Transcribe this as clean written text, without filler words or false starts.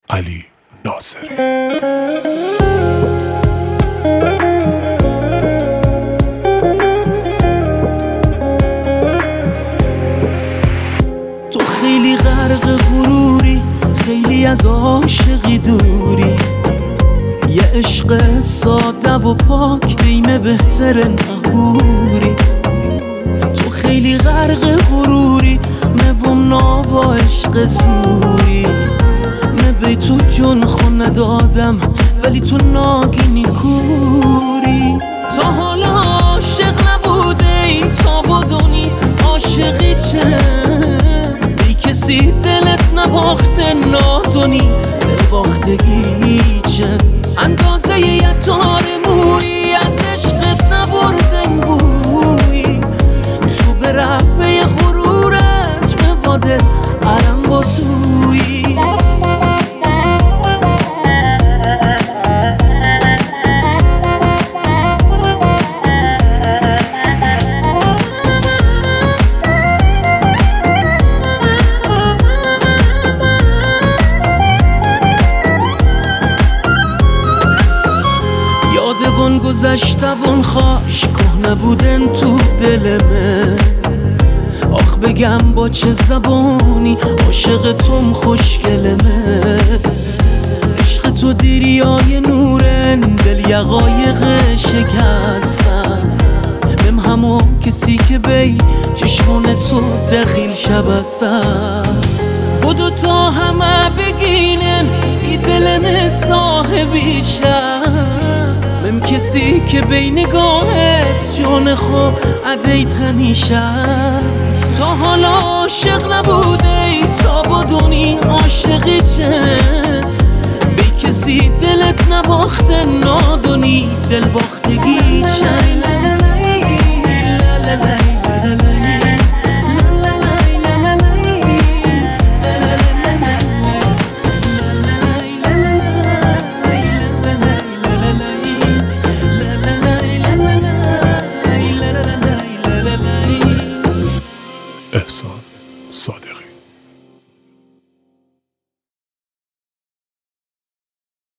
علی ناصری. تو خیلی غرق غروری، خیلی از عاشقی دوری، یه عشق ساده و پاک بیم بهتر نهوری. تو خیلی غرق غروری، موم ناوا عشق زوری، به تو جون خون ندادم ولی تو ناگینی کوری. تا حالا عاشق نبوده ای تا بدونی عاشقی چه، بی کسی دلت نباخته نادونی دل باختگی چه. اندازه یه تار مویی از عشقت نبرده بویی، تو به رفعه غرورت به واده عرم و سویی. یادوان گذشته وان خواش که نبودن تو دل من. آخ بگم با چه زبانی عاشق توم خوشگل من. عشق تو دیریای نورن دل یقایق شکستن، مم همون کسی که بی چشمون تو دخیل شبستن. بودو تا همه بگینن ای دلم صاحبی شن، مم کسی که بی نگاهت جون خو عدیت همیشن. تا حالا عاشق نبوده ای تا بدونی عاشقی چه، بی کسی دلت نباخته نادونی دل باختگی چه. احسان صادقی.